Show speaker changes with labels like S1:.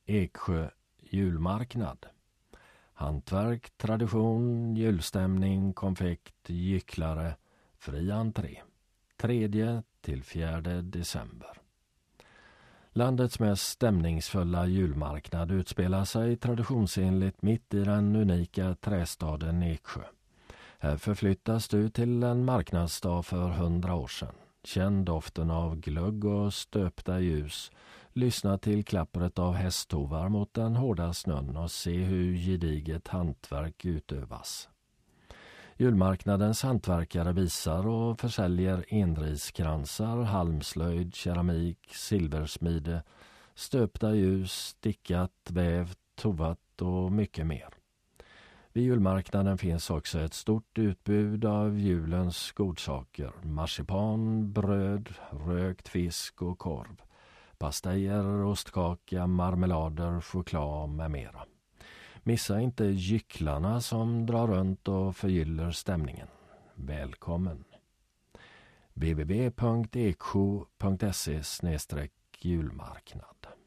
S1: Eksjö julmarknad. Hantverk, tradition, julstämning, konfekt, gycklare, fri entré. 3-4 december. Landets mest stämningsfulla julmarknad utspelar sig traditionsenligt mitt i den unika trästaden Eksjö. Här förflyttas du till en marknadsdag för 100 år sedan. Känn doften av glögg och stöpta ljus. Lyssna till klappret av hästhovar mot den hårda snön och se hur gediget hantverk utövas. Julmarknadens hantverkare visar och försäljer enriskransar, halmslöjd, keramik, silversmide, stöpta ljus, stickat, vävt, tovat och mycket mer. Vid julmarknaden finns också ett stort utbud av julens godsaker, marsipan, bröd, rökt fisk och korv, pastejer, ostkaka, marmelader, choklad med mera. Missa inte gycklarna som drar runt och förgyller stämningen. Välkommen! www.eksjo.se/julmarknad